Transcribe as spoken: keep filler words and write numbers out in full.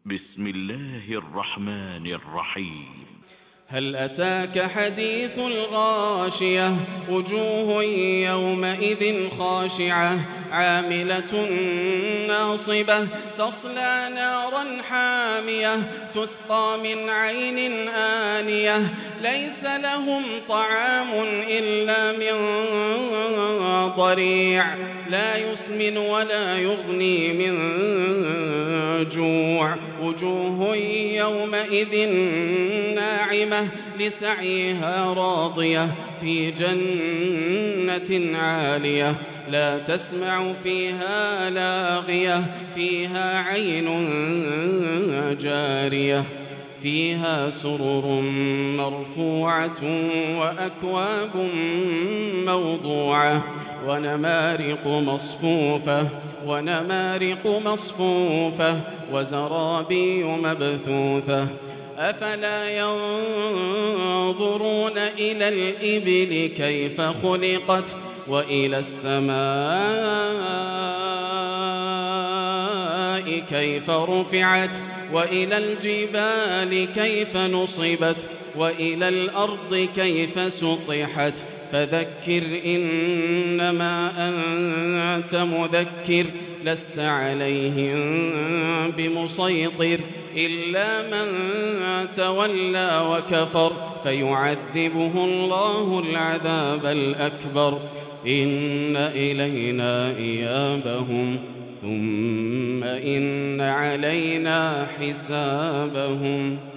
بسم الله الرحمن الرحيم. هل أتاك حديث الغاشية وجوه يومئذ خاشعة عاملة ناصبة تصلى نارا حامية تسقى من عين آنية ليس لهم طعام إلا من ضريع لا يسمن ولا يغني من جوع وجوه يومئذ ناعمة لسعيها راضية في جنة عالية لا تسمع فيها لاغية فيها عين جارية فيها سرر مرفوعة وأكواب موضوعة ونمارق مصفوفة ونمارق مصفوفة وزرابي مبثوثة أفلا ينظرون إلى الإبل كيف خلقت وإلى السماء كيف رفعت وإلى الجبال كيف نصبت وإلى الأرض كيف سطحت فذكر إنما أنت مذكر لست عليهم بمسيطر إلا من تولى وكفر فيعذبه الله العذاب الأكبر إن إلينا إيابهم ثم إن علينا حسابهم.